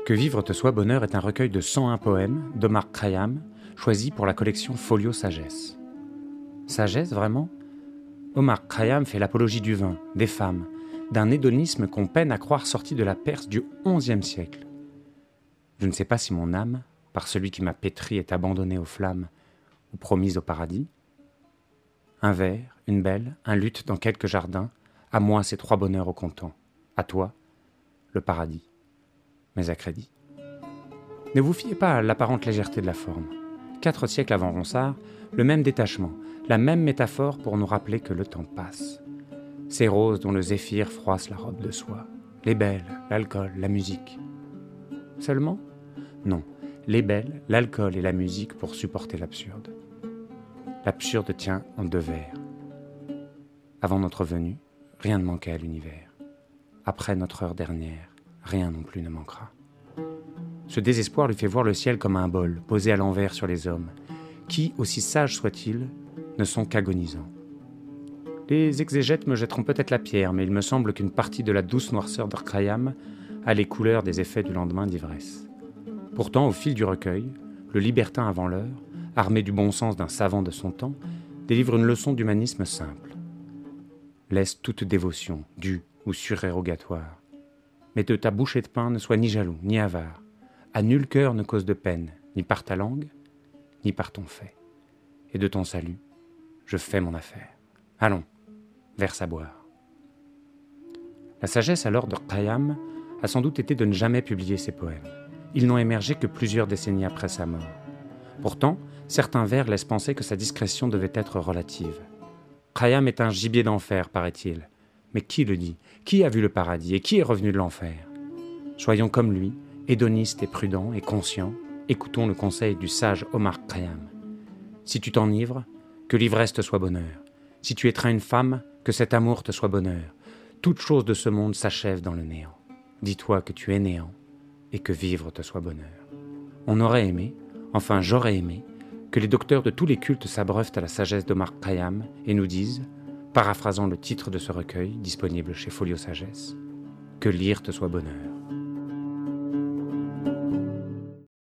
Que vivre te soit bonheur est un recueil de 101 poèmes d'Omar Khayyam, choisi pour la collection Folio Sagesse. Sagesse, vraiment ? Omar Khayyam fait l'apologie du vin, des femmes, d'un hédonisme qu'on peine à croire sorti de la Perse du XIe siècle. Je ne sais pas si mon âme, par celui qui m'a pétri, est abandonnée aux flammes ou promise au paradis. Un verre, une belle, un luth dans quelques jardins, à moi ces 3 bonheurs au comptant, à toi, le paradis, mais à crédit. Ne vous fiez pas à l'apparente légèreté de la forme. 4 siècles avant Ronsard, le même détachement, la même métaphore pour nous rappeler que le temps passe. Ces roses dont le zéphyr froisse la robe de soie, les belles, l'alcool, la musique. Seulement ? Non, les belles, l'alcool et la musique pour supporter l'absurde. L'absurde tient en 2 vers. Avant notre venue, rien ne manquait à l'univers. Après notre heure dernière, rien non plus ne manquera. Ce désespoir lui fait voir le ciel comme un bol posé à l'envers sur les hommes, qui, aussi sages soient-ils, ne sont qu'agonisants. Les exégètes me jetteront peut-être la pierre, mais il me semble qu'une partie de la douce noirceur de Khayyam a les couleurs des effets du lendemain d'ivresse. Pourtant, au fil du recueil, le libertin avant l'heure, armé du bon sens d'un savant de son temps, délivre une leçon d'humanisme simple. Laisse toute dévotion, due ou surérogatoire. Mais de ta bouchée de pain ne sois ni jaloux, ni avare. À nul cœur ne cause de peine, ni par ta langue, ni par ton fait. Et de ton salut, je fais mon affaire. Allons, verse à boire. La sagesse alors de Khayyam a sans doute été de ne jamais publier ses poèmes. Ils n'ont émergé que plusieurs décennies après sa mort. Pourtant, certains vers laissent penser que sa discrétion devait être relative. Khayyam est un gibier d'enfer, paraît-il. Mais qui le dit ? Qui a vu le paradis et qui est revenu de l'enfer ? Soyons comme lui, hédonistes et prudents et conscients, écoutons le conseil du sage Omar Khayyam. Si tu t'enivres, que l'ivresse te soit bonheur. Si tu étreins une femme, que cet amour te soit bonheur. Toute chose de ce monde s'achève dans le néant. Dis-toi que tu es néant et que vivre te soit bonheur. On aurait aimé, enfin j'aurais aimé, que les docteurs de tous les cultes s'abreuvent à la sagesse d'Omar Khayyam et nous disent, paraphrasant le titre de ce recueil, disponible chez Folio Sagesse, que lire te soit bonheur.